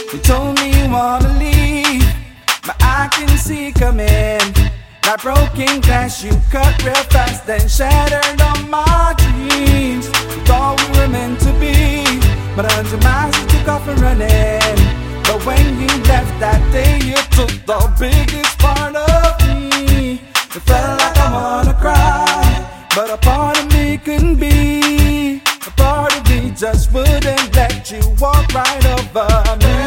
You told me you wanna leave, but I can see coming. Like broken glass, you cut real fast, then shattered all my dreams. We thought we were meant to be, but under my you took off and running. But when you left that day, you took the biggest part of me. It felt like I wanna cry, but a part of me couldn't be. A part of me just wouldn't let you walk right over me.